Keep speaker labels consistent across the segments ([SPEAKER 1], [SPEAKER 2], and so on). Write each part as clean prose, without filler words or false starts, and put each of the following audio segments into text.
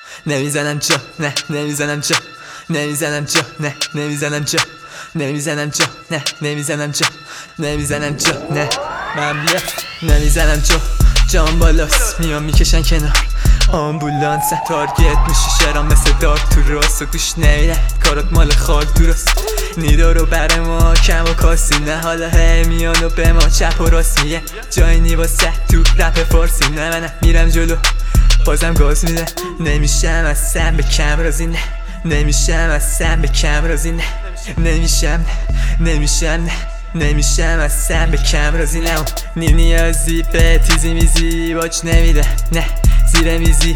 [SPEAKER 1] نمیزنم جا، نه نمیزنم جا، نمیزنم جا، نه نمیزنم جا، نمیزنم جا، نه نمیزنم جا، نمیزنم جا، نه مملو نمیزنم جا. جام بالاست میام میکشن کنار آمبولانس، تارگت میشی شرام مثل دارک تو راست و گوش نمیدن کارات مال خاک درست. نیدا رو بر ما کم و کاسی نه، حالا هی میان و به ما چپ و راست میگه جای نی واسه تو رپ فارسی. نه منم میرم جلو بازم گاز میده، نمیشم از سم به کم رازی، نه نمیشم از سم به کم رازی، نه نمیشم، نمیشم، نمیشم از سم به کم رازی. نه نی نیازی به تیزی میزی باج نمیده، نه زیر میزی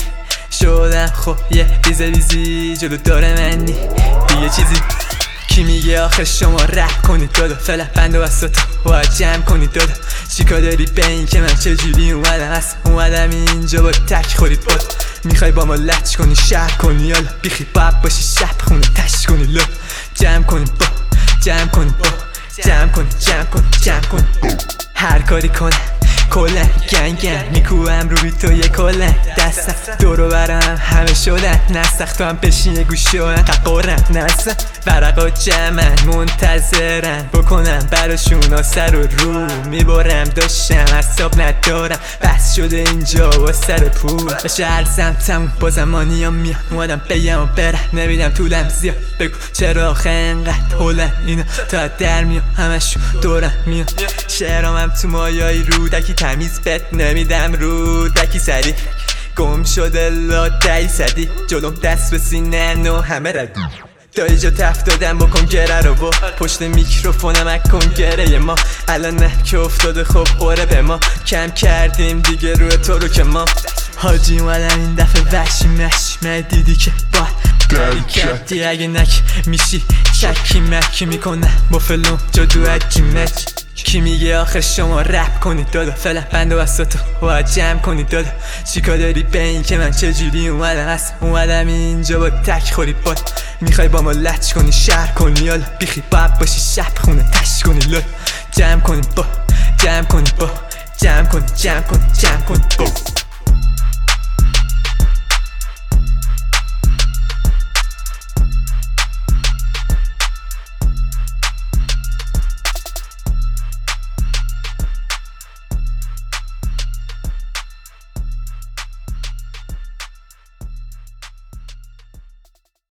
[SPEAKER 1] شدم خب یه ریزی جلو داره منی دیگه چیزی. کی میگه آخه شما رپ کنید دادا، فعلا بند و بساطا باید جمع کنید دادا. چیکار داری به این که من چجوری اومدم اینجا با تک خورید باد. میخوای با ما لچ کنی شهر کنی یالا، بیخی باب باشی شب خونه تش کنی لا. جمع کنی با جمع کنی با جمع کنی جمع کنی جمع کنی هر کاری کنه کلن گنگن میکوهم روی تو یه کلن دستم دورو برم همه شدن نسخ تو هم بشین گوش شدن قرن نستم ورقا جمعن منتظرن بکنم براشون سر و رو میبارم داشتم حساب ندارم بس شده اینجا با سر پول بشه عرضم تموم با زمانی هم میام اومدم بگم و برم نمیدم طولم زیاد بگو چرا آخه انقدر هلن اینا تا در میام همشون دورم میام شعرام هم تو مایای رودکی تمیز بد نمیدم رودکی سری گم شده لاتی صدی جلوم دست به سینه نو همه ردی دایی جا تفت دادم بکن گره رو با پشت میکروفونم اکن گره ما الان نه که افتاده خب خوره به ما کم کردیم دیگه روی تو رو که ما حاجی اومدم این دفعه وحشی مشی دیدی که با داری کردی اگه نک میشی چکی مکی میکنم با فلوم جادو اکی مک. کی میگه آخه شما رپ کنید دادا، فعلا بند و بساطا باید جمع کنید دادا. چیکار داری به این که من چجوری اومدم اینجا با تک خوری باد. میخوای با ما لچ کنی شهر کنی یالا، بیخی باب باشی شب خونه تش کنی لال. جمع کنی با جمع کنی با جمع کنی جمع کنی جمع کنی با